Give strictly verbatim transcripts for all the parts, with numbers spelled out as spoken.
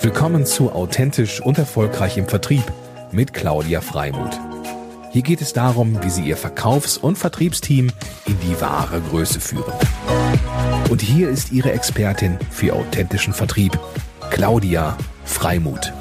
Willkommen zu Authentisch und Erfolgreich im Vertrieb mit Claudia Freimuth. Hier geht es darum, wie Sie Ihr Verkaufs- und Vertriebsteam in die wahre Größe führen. Und hier ist Ihre Expertin für authentischen Vertrieb, Claudia Freimuth.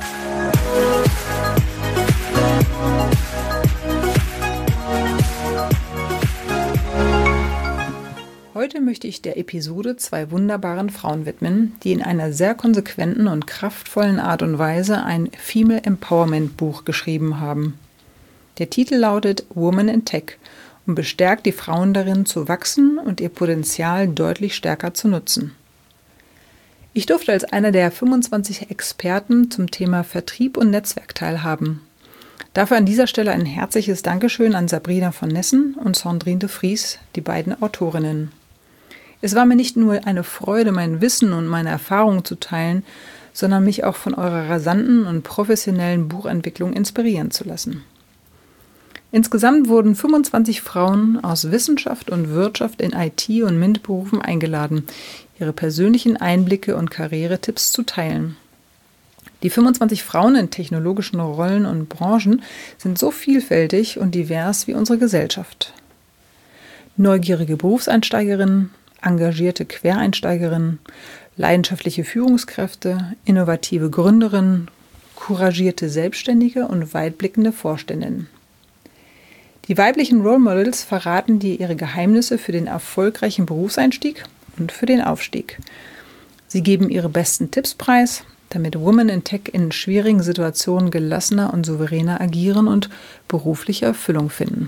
Heute möchte ich der Episode zwei wunderbaren Frauen widmen, die in einer sehr konsequenten und kraftvollen Art und Weise ein Female Empowerment Buch geschrieben haben. Der Titel lautet Women in Tech und bestärkt die Frauen darin zu wachsen und ihr Potenzial deutlich stärker zu nutzen. Ich durfte als einer der fünfundzwanzig Experten zum Thema Vertrieb und Netzwerk teilhaben. Dafür an dieser Stelle ein herzliches Dankeschön an Sabrina von Nessen und Sandrine de Vries, die beiden Autorinnen. Es war mir nicht nur eine Freude, mein Wissen und meine Erfahrungen zu teilen, sondern mich auch von eurer rasanten und professionellen Buchentwicklung inspirieren zu lassen. Insgesamt wurden fünfundzwanzig Frauen aus Wissenschaft und Wirtschaft in I T- und MINT-Berufen eingeladen, ihre persönlichen Einblicke und Karrieretipps zu teilen. Die fünfundzwanzig Frauen in technologischen Rollen und Branchen sind so vielfältig und divers wie unsere Gesellschaft. Neugierige Berufseinsteigerinnen, engagierte Quereinsteigerinnen, leidenschaftliche Führungskräfte, innovative Gründerinnen, couragierte Selbstständige und weitblickende Vorständinnen. Die weiblichen Role Models verraten dir ihre Geheimnisse für den erfolgreichen Berufseinstieg und für den Aufstieg. Sie geben ihre besten Tipps preis, damit Women in Tech in schwierigen Situationen gelassener und souveräner agieren und berufliche Erfüllung finden.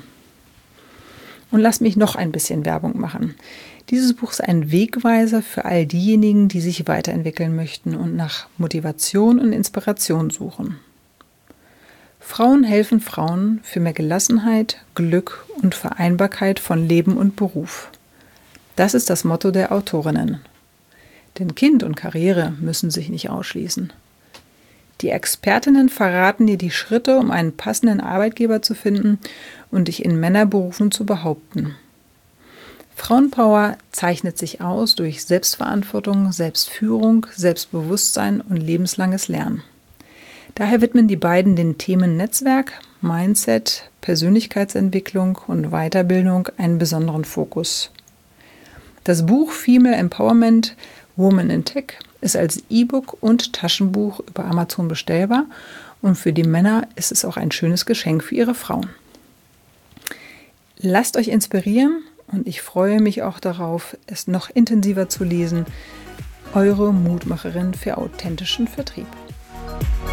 Und lass mich noch ein bisschen Werbung machen. Dieses Buch ist ein Wegweiser für all diejenigen, die sich weiterentwickeln möchten und nach Motivation und Inspiration suchen. Frauen helfen Frauen für mehr Gelassenheit, Glück und Vereinbarkeit von Leben und Beruf. Das ist das Motto der Autorinnen. Denn Kind und Karriere müssen sich nicht ausschließen. Die Expertinnen verraten dir die Schritte, um einen passenden Arbeitgeber zu finden und dich in Männerberufen zu behaupten. Frauenpower zeichnet sich aus durch Selbstverantwortung, Selbstführung, Selbstbewusstsein und lebenslanges Lernen. Daher widmen die beiden den Themen Netzwerk, Mindset, Persönlichkeitsentwicklung und Weiterbildung einen besonderen Fokus. Das Buch Female Empowerment Women in Tech ist als E-Book und Taschenbuch über Amazon bestellbar und für die Männer ist es auch ein schönes Geschenk für ihre Frauen. Lasst euch inspirieren und ich freue mich auch darauf, es noch intensiver zu lesen. Eure Mutmacherin für authentischen Vertrieb.